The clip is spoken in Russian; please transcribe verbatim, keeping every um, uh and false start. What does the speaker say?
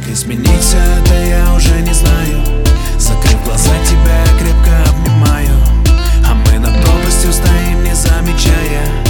изменить все это я уже не знаю. Закрыв глаза, тебя крепко обнимаю, а мы над пропастью стоим, не замечая